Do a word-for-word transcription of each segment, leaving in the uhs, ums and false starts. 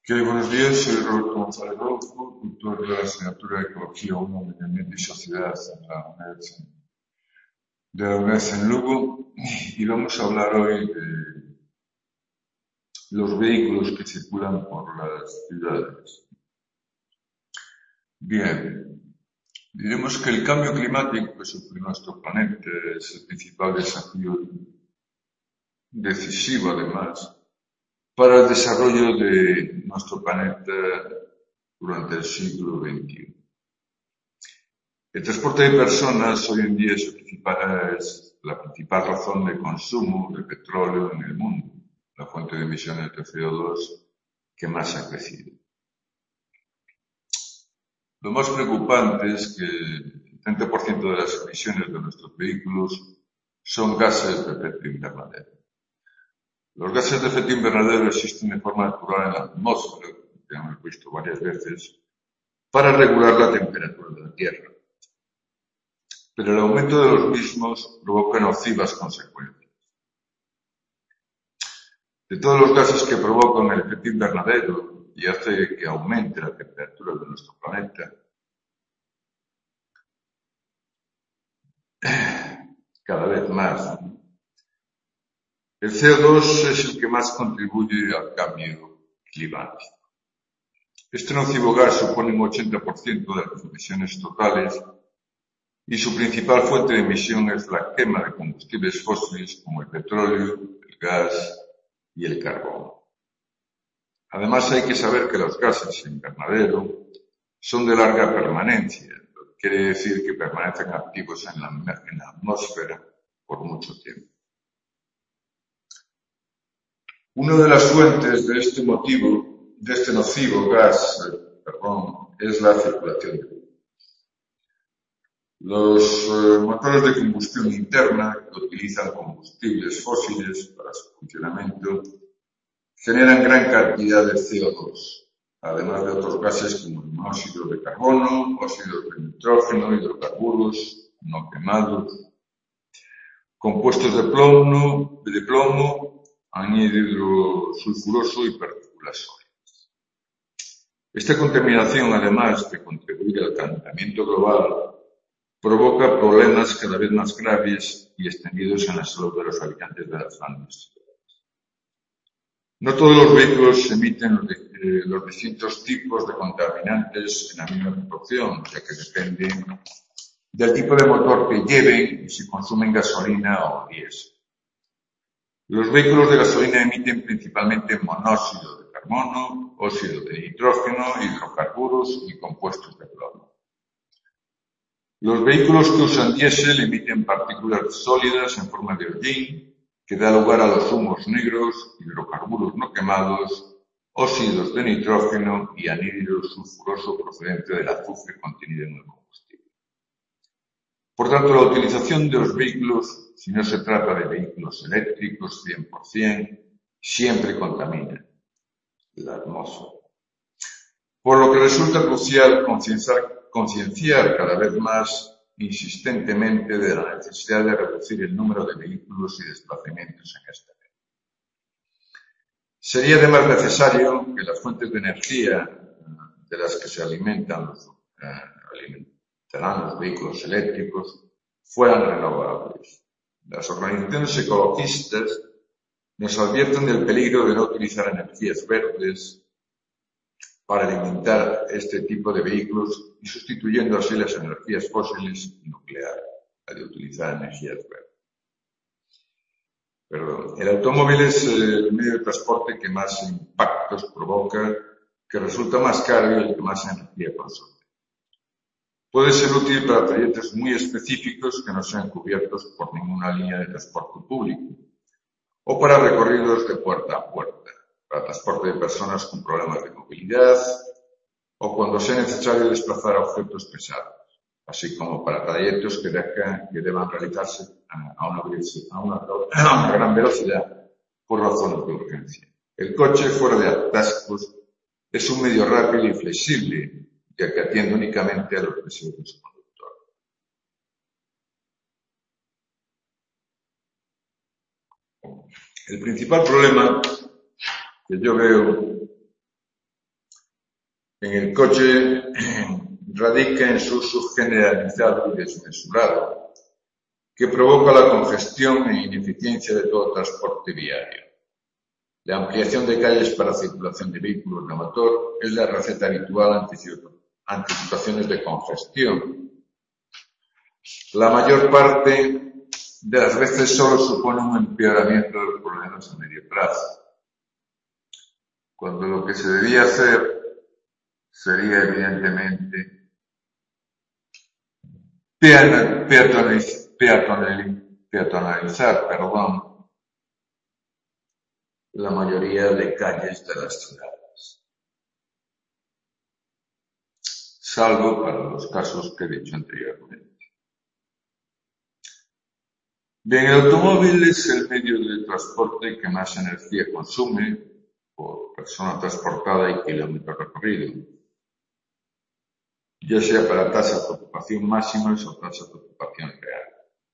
Ok, buenos días, soy Roberto González Rodolfo, tutor de la asignatura de Ecología uno, Medio Ambiente y Sociedad de la UNED, de la UNED en Lugo, y vamos a hablar hoy de los vehículos que circulan por las ciudades. Bien, diremos que el cambio climático que sufre nuestro planeta es el principal desafío decisivo, además, para el desarrollo de nuestro planeta durante el siglo veintiuno. El transporte de personas hoy en día es, principal, es la principal razón de consumo de petróleo en el mundo, la fuente de emisiones de C O dos que más ha crecido. Lo más preocupante es que el treinta por ciento de las emisiones de nuestros vehículos son gases de efecto invernadero. Los gases de efecto invernadero existen de forma natural en la atmósfera, que hemos visto varias veces, para regular la temperatura de la Tierra. Pero el aumento de los mismos provoca nocivas consecuencias. De todos los gases que provocan el efecto invernadero y hace que aumente la temperatura de nuestro planeta, cada vez más, el C O dos es el que más contribuye al cambio climático. Este nocivo gas supone un ochenta por ciento de las emisiones totales y su principal fuente de emisión es la quema de combustibles fósiles como el petróleo, el gas y el carbón. Además, hay que saber que los gases invernadero son de larga permanencia, lo que quiere decir que permanecen activos en la, en la atmósfera por mucho tiempo. Una de las fuentes de este motivo, de este nocivo gas, perdón, es la circulación de vehículos. Los eh, motores de combustión interna que utilizan combustibles fósiles para su funcionamiento generan gran cantidad de C O dos, además de otros gases como el monóxido de carbono, óxidos de nitrógeno, hidrocarburos no quemados, compuestos de plomo, de plomo, anhídrido sulfuroso y partículas sólidas. Esta contaminación, además de contribuir al calentamiento global, provoca problemas cada vez más graves y extendidos en la salud de los habitantes de las grandes ciudades. No todos los vehículos emiten los, de, eh, los distintos tipos de contaminantes en la misma proporción, ya que depende del tipo de motor que lleven y si consumen gasolina o diésel. Los vehículos de gasolina emiten principalmente monóxido de carbono, óxido de nitrógeno, hidrocarburos y compuestos de plomo. Los vehículos que usan diésel emiten partículas sólidas en forma de hollín, que da lugar a los humos negros, hidrocarburos no quemados, óxidos de nitrógeno y anhídrido sulfuroso procedente del azufre contenido en el combustible. Por tanto, la utilización de los vehículos, si no se trata de vehículos eléctricos cien por ciento, siempre contamina la atmósfera. Por lo que resulta crucial concienciar, concienciar cada vez más insistentemente de la necesidad de reducir el número de vehículos y desplazamientos en este medio. Sería además necesario que las fuentes de energía de las que se alimentan los, eh, alimentarán los vehículos eléctricos fueran renovables. Las organizaciones ecologistas nos advierten del peligro de no utilizar energías verdes para alimentar este tipo de vehículos y sustituyendo así las energías fósiles y nucleares, la de utilizar energías verdes. Perdón. El automóvil es el medio de transporte que más impactos provoca, que resulta más caro y el que más energía consume. Puede ser útil para trayectos muy específicos que no sean cubiertos por ninguna línea de transporte público o para recorridos de puerta a puerta, para transporte de personas con problemas de movilidad o cuando sea necesario desplazar objetos pesados, así como para trayectos que, dejan, que deban realizarse a una, a, una, a una gran velocidad por razones de urgencia. El coche, fuera de atascos, es un medio rápido y flexible, ya que atiende únicamente a los deseos de su conductor. El principal problema que yo veo en el coche radica en su uso generalizado y desmesurado, que provoca la congestión e ineficiencia de todo transporte viario. La ampliación de calles para circulación de vehículos de motor es la receta habitual ante, ante situaciones de congestión. La mayor parte de las veces solo supone un empeoramiento de los problemas a medio plazo, cuando lo que se debía hacer sería evidentemente peatonalizar, peatonalizar perdón, la mayoría de calles de las ciudades, salvo para los casos que he dicho anteriormente. Bien, el automóvil es el medio de transporte que más energía consume por persona transportada y kilómetro recorrido, ya sea para tasas de ocupación máximas o tasas de ocupación real.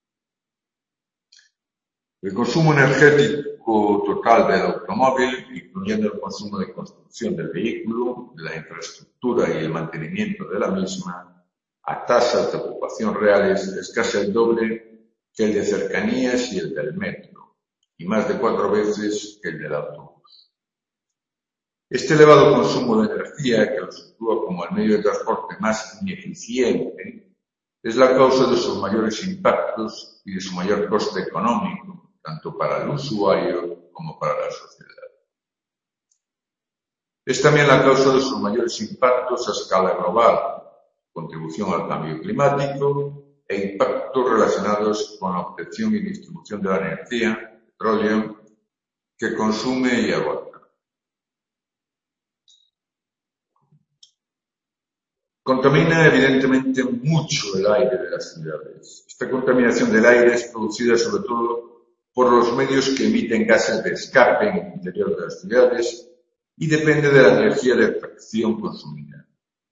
El consumo energético total del automóvil, incluyendo el consumo de construcción del vehículo, de la infraestructura y el mantenimiento de la misma, a tasas de ocupación reales es casi el doble que el de cercanías y el del metro, y más de cuatro veces que el del autobús. Este elevado consumo de energía, que lo sitúa como el medio de transporte más ineficiente, es la causa de sus mayores impactos y de su mayor coste económico, tanto para el usuario como para la sociedad. Es también la causa de sus mayores impactos a escala global, contribución al cambio climático e impactos relacionados con la obtención y distribución de la energía, petróleo, que consume y agota. Contamina evidentemente mucho el aire de las ciudades. Esta contaminación del aire es producida sobre todo por los medios que emiten gases de escape en el interior de las ciudades y depende de la energía de extracción consumida.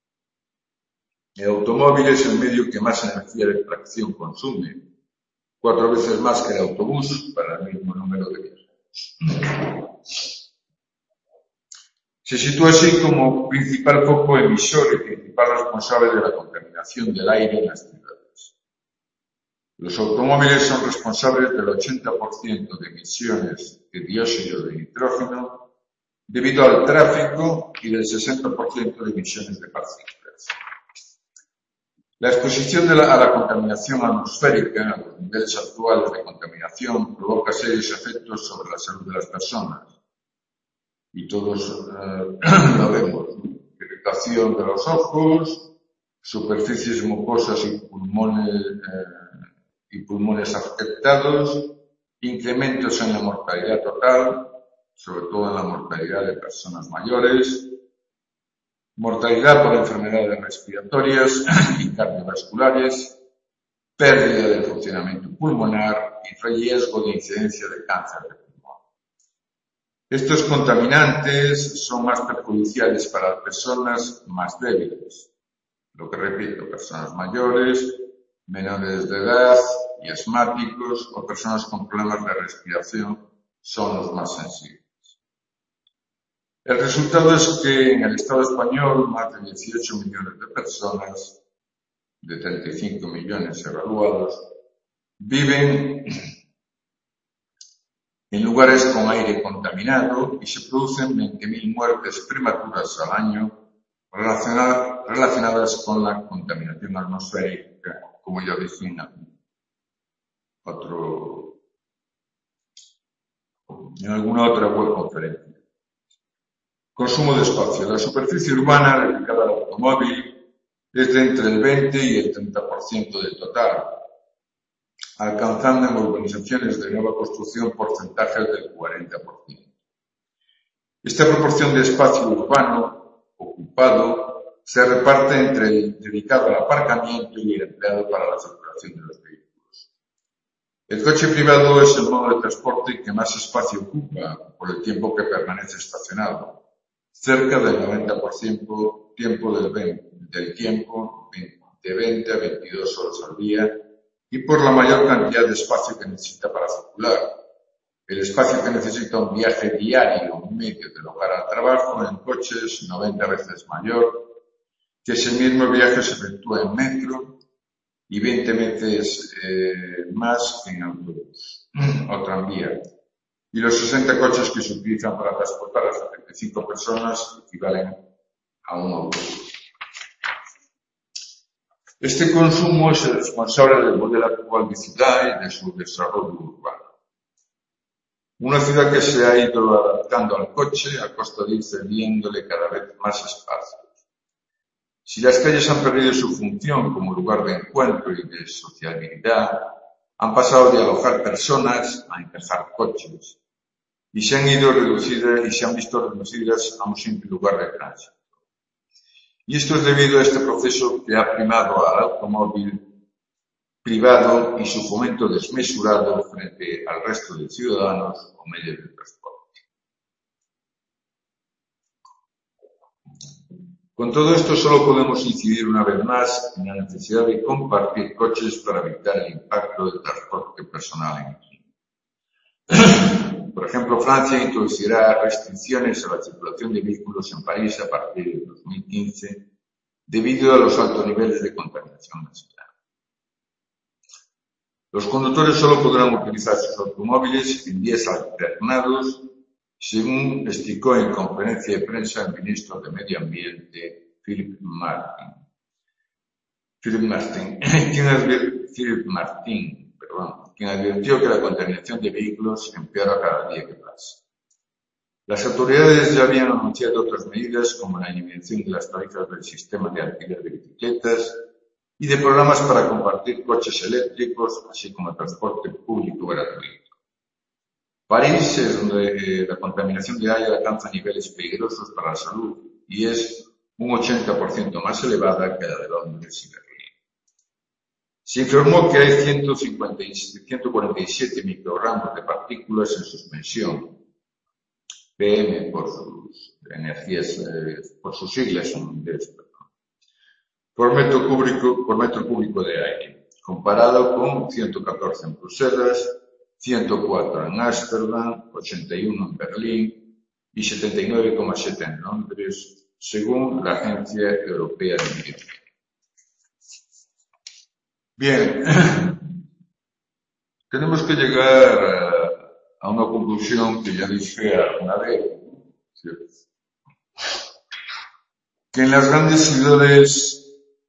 El automóvil es el medio que más energía de extracción consume, cuatro veces más que el autobús para el mismo número de viajeros. Se sitúa así como principal foco emisor y principal responsable de la contaminación del aire en las ciudades. Los automóviles son responsables del ochenta por ciento de emisiones de dióxido de nitrógeno debido al tráfico y del sesenta por ciento de emisiones de partículas. La exposición de la, a la contaminación atmosférica, a los niveles actuales de contaminación, provoca serios efectos sobre la salud de las personas. Y todos eh, lo vemos, ¿no? Irritación de los ojos, superficies mucosas y pulmones, eh, y pulmones afectados, incrementos en la mortalidad total, sobre todo en la mortalidad de personas mayores, mortalidad por enfermedades respiratorias y cardiovasculares, pérdida del funcionamiento pulmonar y riesgo de incidencia de cáncer de pulmón. Estos contaminantes son más perjudiciales para las personas más débiles, lo que repito, personas mayores, menores de edad y asmáticos o personas con problemas de respiración son los más sensibles. El resultado es que en el Estado español más de dieciocho millones de personas, de treinta y cinco millones evaluados, viven en lugares con aire contaminado y se producen veinte mil muertes prematuras al año relacionadas con la contaminación atmosférica, como ya dije en otro, en alguna otra web conferencia. Consumo de espacio. La superficie urbana dedicada al automóvil es de entre el veinte y el treinta por ciento del total, alcanzando en urbanizaciones de nueva construcción porcentajes del cuarenta por ciento. Esta proporción de espacio urbano ocupado se reparte entre el dedicado al aparcamiento y el empleado para la circulación de los vehículos. El coche privado es el modo de transporte que más espacio ocupa por el tiempo que permanece estacionado, cerca del noventa por ciento tiempo del, del tiempo de veinte a veintidós horas al día y por la mayor cantidad de espacio que necesita para circular. El espacio que necesita un viaje diario medio del hogar al trabajo en coche es noventa veces mayor que ese mismo viaje se efectúa en metro y veinte veces eh, más que en autobús o tranvía. Y los sesenta coches que se utilizan para transportar a setenta y cinco personas equivalen a un autobús. Este consumo es el responsable del modelo actual de ciudad y de su desarrollo urbano. Una ciudad que se ha ido adaptando al coche a costa de ir cediéndole cada vez más espacios. Si las calles han perdido su función como lugar de encuentro y de sociabilidad, han pasado de alojar personas a encajar coches y se han ido reducidas y se han visto reducidas a un simple lugar de tránsito. Y esto es debido a este proceso que ha primado al automóvil privado y su fomento desmesurado frente al resto de ciudadanos o medios de transporte. Con todo esto solo podemos incidir una vez más en la necesidad de compartir coches para evitar el impacto del transporte personal en el clima. Por ejemplo, Francia introducirá restricciones a la circulación de vehículos en París a partir de dos mil quince debido a los altos niveles de contaminación en la ciudad. Los conductores solo podrán utilizar sus automóviles en días alternados, según explicó en conferencia de prensa el ministro de Medio Ambiente, Philippe Martin. Philippe Martin, quien, advier- Philippe Martin perdón, quien advirtió que la contaminación de vehículos empeora cada día que pasa. Las autoridades ya habían anunciado otras medidas como la eliminación de las tarifas del sistema de alquiler de bicicletas y de programas para compartir coches eléctricos, así como el transporte público gratuito. París es donde la contaminación de aire alcanza niveles peligrosos para la salud y es un ochenta por ciento más elevada que la de Londres y Berlín. Se informó que hay ciento cincuenta y ciento cuarenta y siete microgramos de partículas en suspensión, P M por sus energías, eh, por sus siglas en inglés, por metro cúbico, por metro cúbico de aire, comparado con ciento catorce en Bruselas, ciento cuatro en Ámsterdam, ochenta y uno en Berlín y setenta y nueve coma siete en Londres, según la Agencia Europea de Medio Ambiente. Bien, tenemos que llegar a, a una conclusión que ya dije alguna vez, ¿cierto? Que en las grandes ciudades,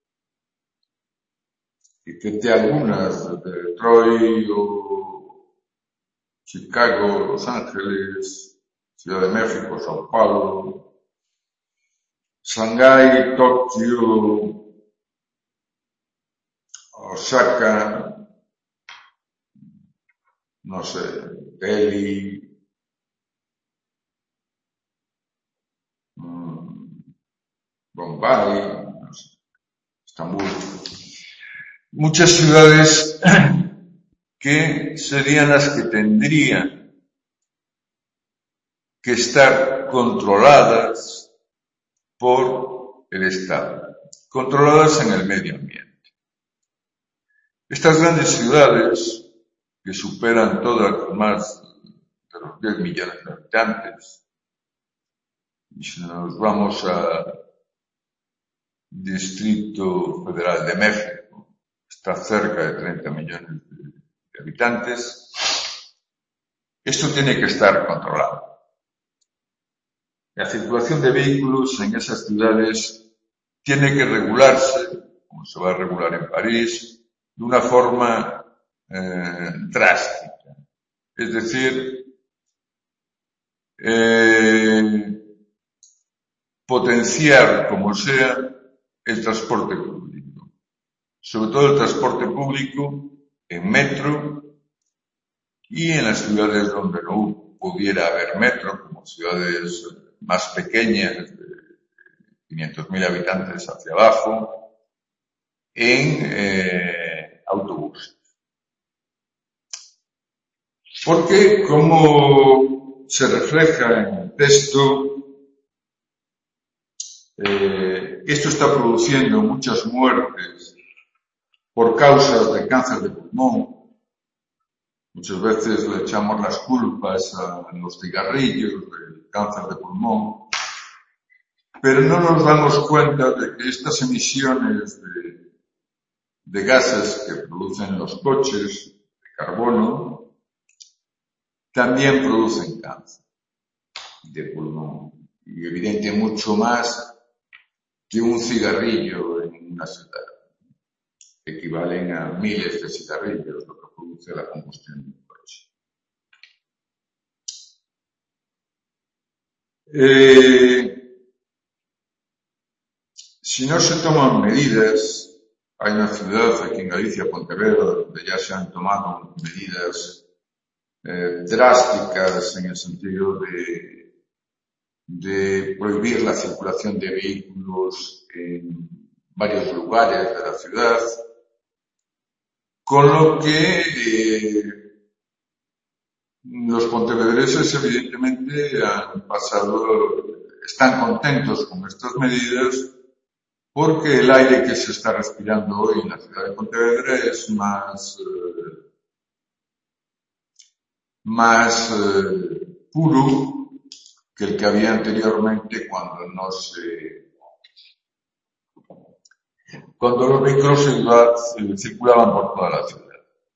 y que te algunas, de Detroit o Chicago, Los Ángeles, Ciudad de México, Sao Paulo, Shanghái, Tokio, Osaka, no sé, Delhi, mmm, Bombay, no sé, Estambul. Muchas ciudades que serían las que tendrían que estar controladas por el Estado, controladas en el medio ambiente. Estas grandes ciudades, que superan todas más de los diez millones de habitantes, y si nos vamos al Distrito Federal de México, está cerca de treinta millones de habitantes, esto tiene que estar controlado. La circulación de vehículos en esas ciudades tiene que regularse, como se va a regular en París, de una forma eh, drástica. Es decir, eh, potenciar como sea el transporte público. Sobre todo el transporte público en metro y en las ciudades donde no pudiera haber metro, como ciudades más pequeñas, de quinientos mil habitantes hacia abajo, en eh, autobuses. Porque, como se refleja en el texto, eh, esto está produciendo muchas muertes por causas de cáncer de pulmón. Muchas veces le echamos las culpas a los cigarrillos del cáncer de pulmón. pero no nos damos cuenta de que estas emisiones de, de gases que producen los coches de carbono también producen cáncer de pulmón, y evidente mucho más que un cigarrillo en una ciudad. Equivalen a miles de cigarrillos lo que produce la combustión de un coche. Eh, si no se toman medidas, hay una ciudad aquí en Galicia, Pontevedra, donde ya se han tomado medidas eh, drásticas en el sentido de, de prohibir la circulación de vehículos en varios lugares de la ciudad, con lo que eh, los pontevedreses evidentemente han pasado, están contentos con estas medidas porque el aire que se está respirando hoy en la ciudad de Pontevedra es más, eh, más eh, puro que el que había anteriormente cuando no se, cuando los vehículos eh, circulaban por toda la ciudad.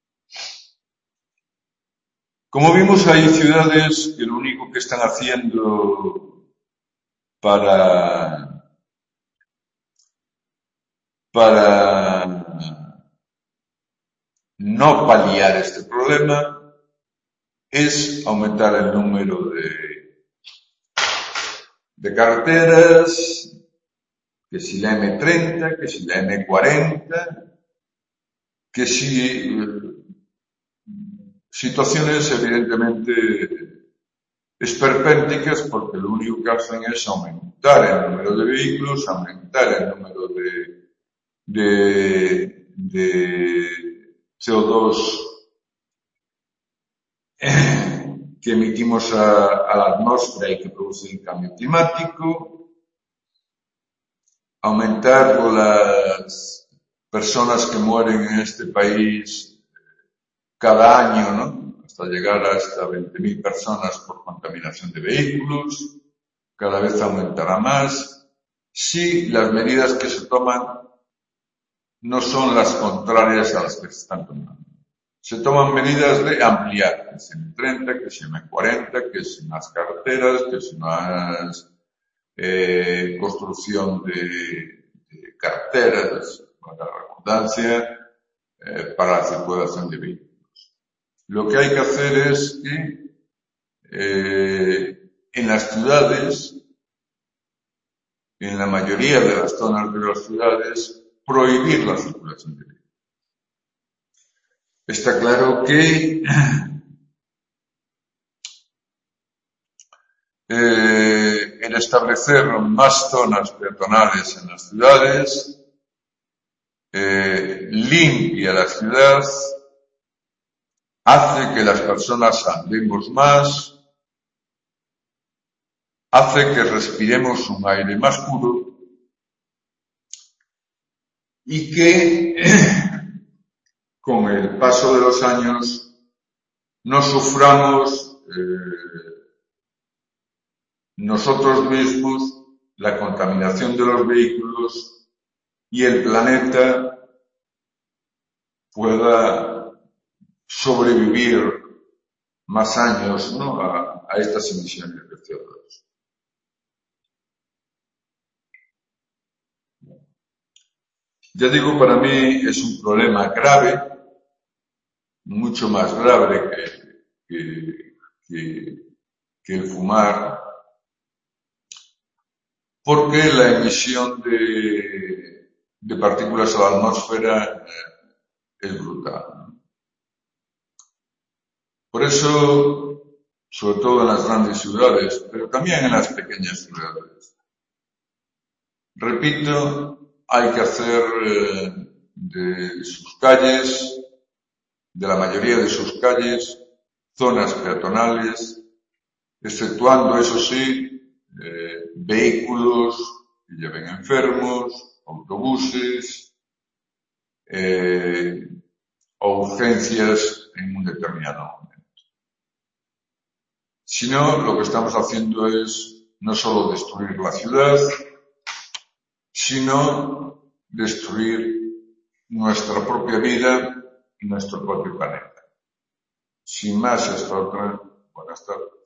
Como vimos, hay ciudades que lo único que están haciendo para, para no paliar este problema es aumentar el número de, de carreteras, que si la eme treinta, que si la eme cuarenta, que si situaciones evidentemente esperpénticas, porque lo único que hacen es aumentar el número de vehículos, aumentar el número de, de, de ce o dos que emitimos a, a la atmósfera y que produce el cambio climático, aumentar las personas que mueren en este país cada año, ¿no? Hasta llegar a hasta veinte mil personas por contaminación de vehículos, cada vez aumentará más, si las medidas que se toman no son las contrarias a las que se están tomando. Se toman medidas de ampliar, que si eme treinta, que si eme cuarenta, que si más carreteras, que si más eh, construcción de, de carreteras, para la redundancia, eh, para la circulación de vehículos. Lo que hay que hacer es que eh, en las ciudades, en la mayoría de las zonas de las ciudades, prohibir la circulación de vehículos. Está claro que eh, el establecer más zonas peatonales en las ciudades eh, limpia la ciudad, hace que las personas andemos más, hace que respiremos un aire más puro y que con el paso de los años no suframos eh, nosotros mismos la contaminación de los vehículos y el planeta pueda sobrevivir más años, ¿no?, a, a estas emisiones de ce o dos. Ya digo, para mí es un problema grave, mucho más grave que, que, que, que el fumar, porque la emisión de, de partículas a la atmósfera eh, es brutal, ¿no? Por eso, sobre todo en las grandes ciudades, pero también en las pequeñas ciudades, repito, hay que hacer eh, de sus calles, de la mayoría de sus calles, zonas peatonales, exceptuando, eso sí, eh, vehículos que lleven enfermos, autobuses eh, o urgencias en un determinado momento. Si no, lo que estamos haciendo es no solo destruir la ciudad, sino destruir nuestra propia vida y nuestro propio planeta. Sin más, hasta otra. Buenas tardes.